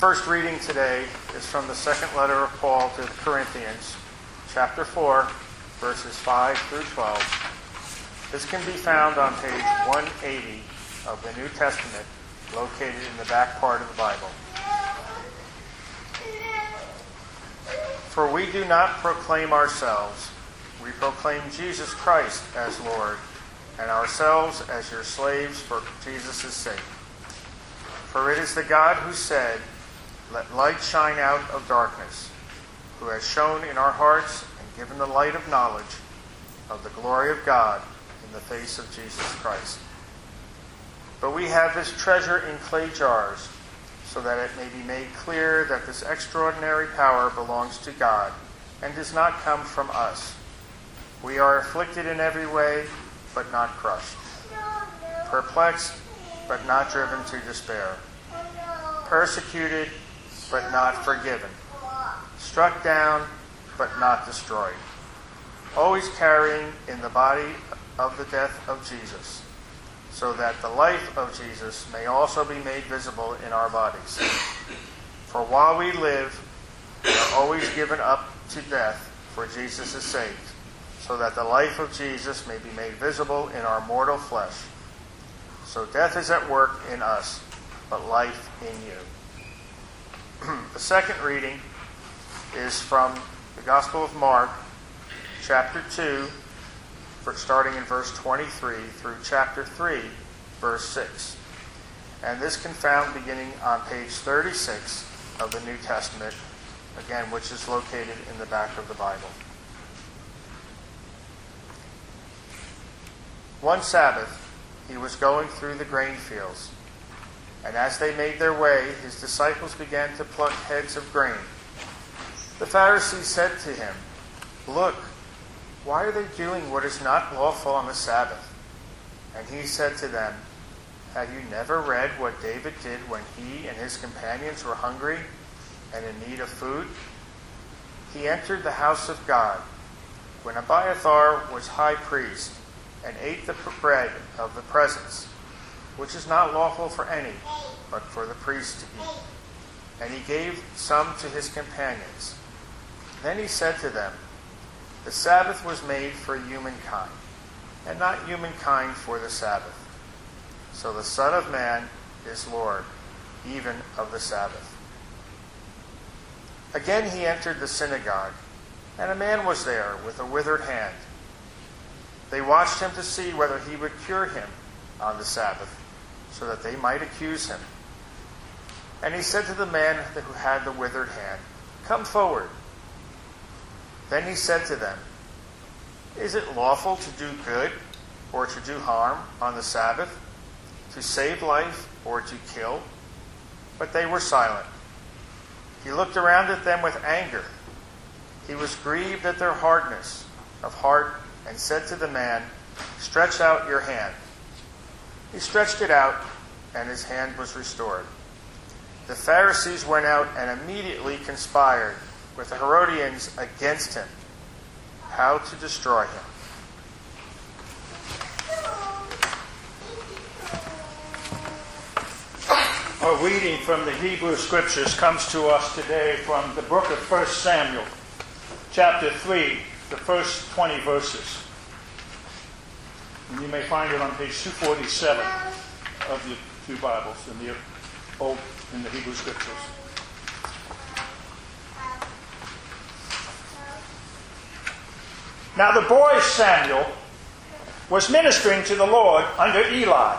First reading today is from the second letter of Paul to the Corinthians, chapter 4, verses 5 through 12. This can be found on page 180 of the New Testament, located in the back part of the Bible. For we do not proclaim ourselves, we proclaim Jesus Christ as Lord, and ourselves as your slaves for Jesus' sake. For it is the God who said, "Let light shine out of darkness," who has shone in our hearts and given the light of knowledge of the glory of God in the face of Jesus Christ. But we have this treasure in clay jars, so that it may be made clear that this extraordinary power belongs to God and does not come from us. We are afflicted in every way, but not crushed. Perplexed, but not driven to despair. Persecuted, but not forgiven. Struck down, but not destroyed. Always carrying in the body of the death of Jesus, so that the life of Jesus may also be made visible in our bodies. For while we live, we are always given up to death for Jesus' sake, so that the life of Jesus may be made visible in our mortal flesh. So death is at work in us, but life in you. The second reading is from the Gospel of Mark, chapter 2, starting in verse 23 through chapter 3, verse 6. And this can be found beginning on page 36 of the New Testament, again, which is located in the back of the Bible. One Sabbath, he was going through the grain fields, and as they made their way, his disciples began to pluck heads of grain. The Pharisees said to him, "Look, why are they doing what is not lawful on the Sabbath?" And he said to them, "Have you never read what David did when he and his companions were hungry and in need of food? He entered the house of God when Abiathar was high priest and ate the bread of the presence, which is not lawful for any, but for the priest to eat. And he gave some to his companions. Then he said to them, the Sabbath was made for humankind, and not humankind for the Sabbath. So the Son of Man is Lord, even of the Sabbath." Again he entered the synagogue, and a man was there with a withered hand. They watched him to see whether he would cure him on the Sabbath, so that they might accuse him. And he said to the man who had the withered hand, "Come forward." Then he said to them, "Is it lawful to do good or to do harm on the Sabbath, to save life or to kill?" But they were silent. He looked around at them with anger. He was grieved at their hardness of heart and said to the man, "Stretch out your hand." He stretched it out, and his hand was restored. The Pharisees went out and immediately conspired with the Herodians against him, how to destroy him. Our reading from the Hebrew Scriptures comes to us today from the book of 1 Samuel, chapter 3, the first 20 verses. And you may find it on page 247 of the two Bibles in the Hebrew Scriptures. Now the boy Samuel was ministering to the Lord under Eli.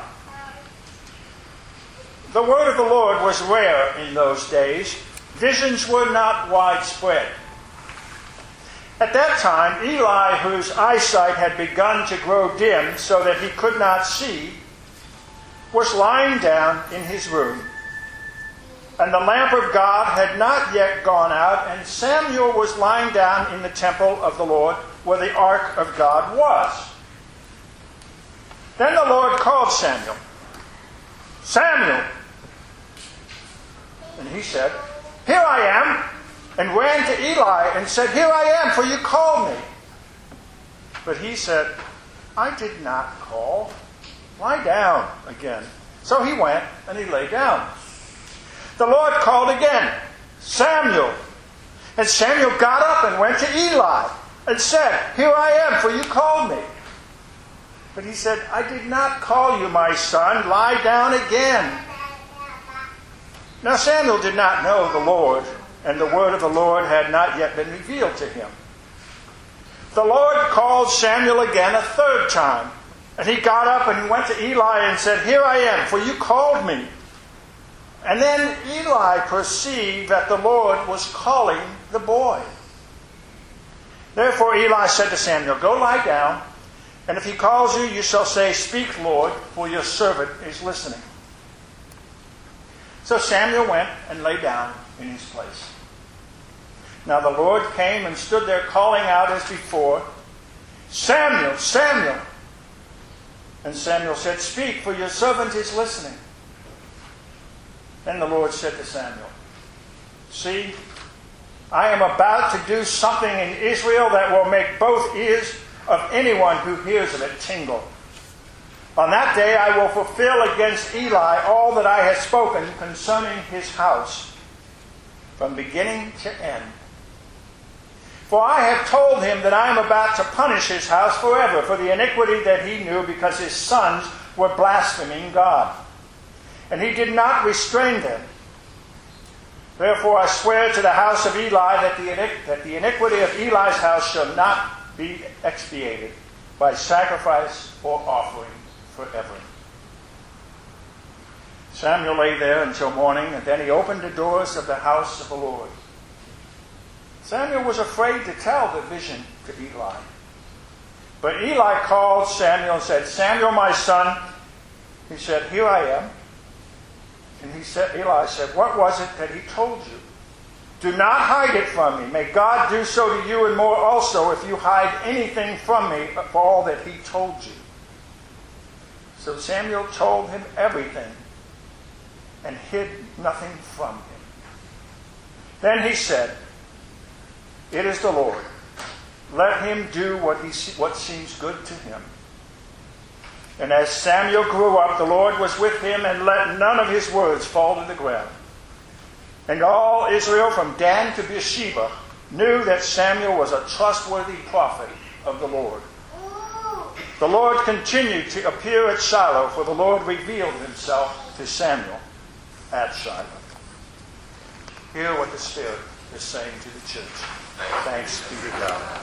The word of the Lord was rare in those days. Visions were not widespread. At that time, Eli, whose eyesight had begun to grow dim so that he could not see, was lying down in his room. And the lamp of God had not yet gone out, and Samuel was lying down in the temple of the Lord, where the ark of God was. Then the Lord called Samuel, "Samuel!" And he said, "Here I am," and ran to Eli and said, "Here I am, for you called me." But he said, "I did not call. Lie down again." So he went and he lay down. The Lord called again, Samuel. And Samuel got up and went to Eli and said, Here I am, for you called me. But he said, I did not call you, my son. Lie down again. Now Samuel did not know the Lord, and the word of the Lord had not yet been revealed to him. The Lord called Samuel again a third time. And he got up and he went to Eli and said, Here I am, for you called me. And then Eli perceived that the Lord was calling the boy. Therefore Eli said to Samuel, Go lie down, and if he calls you, you shall say, Speak, Lord, for your servant is listening. So Samuel went and lay down in his place. Now the Lord came and stood there calling out as before, Samuel, Samuel. And Samuel said, Speak, for your servant is listening. Then the Lord said to Samuel, See, I am about to do something in Israel that will make both ears of anyone who hears of it tingle. On that day I will fulfill against Eli all that I have spoken concerning his house, from beginning to end. For I have told him that I am about to punish his house forever for the iniquity that he knew, because his sons were blaspheming God. And he did not restrain them. Therefore I swear to the house of Eli that the iniquity of Eli's house shall not be expiated by sacrifice or offering forever. Samuel lay there until morning, and then he opened the doors of the house of the Lord. Samuel was afraid to tell the vision to Eli. But Eli called Samuel and said, Samuel, my son. He said, Here I am. And Eli said, What was it that he told you? Do not hide it from me. May God do so to you and more also if you hide anything from me for all that he told you. So Samuel told him everything and hid nothing from him. Then he said, It is the Lord. Let him do what seems good to him. And as Samuel grew up, the Lord was with him and let none of his words fall to the ground. And all Israel from Dan to Beersheba knew that Samuel was a trustworthy prophet of the Lord. The Lord continued to appear at Shiloh, for the Lord revealed himself to Samuel at Shiloh. Hear what the Spirit is saying to the church. Thanks be to God.